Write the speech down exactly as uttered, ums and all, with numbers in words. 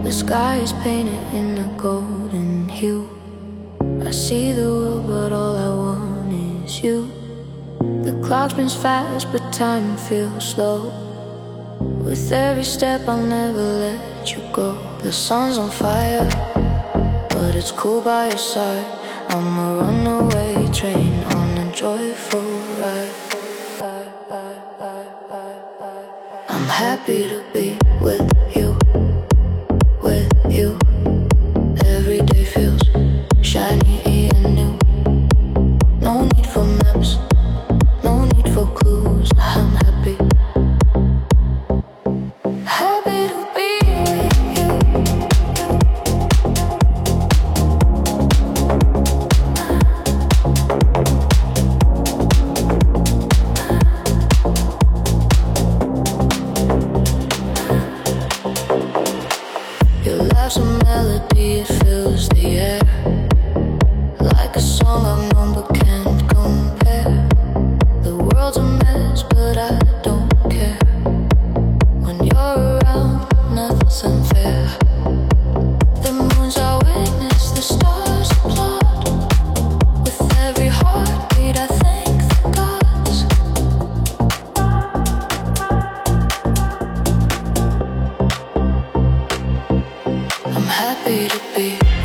The sky is painted in a golden hue. I see the world, but all I want is you. The clock spins fast, but time feels slow. With every step I'll never let you go. The sun's on fire, but it's cool by your side. I'm a runaway train on a joyful ride. I'm happy to be with you, with you. Every day feels shiny and new. No need for maps, no need for clues. I'm happy, happy to be with you. Your laugh's a melody, it fills the air. Like a song I've known but can't compare. The world's a mess, but I don't care. When you're around, nothing's unfair. The moon's our witness, the stars applaud. With every heartbeat I thank the gods. I'm happy to be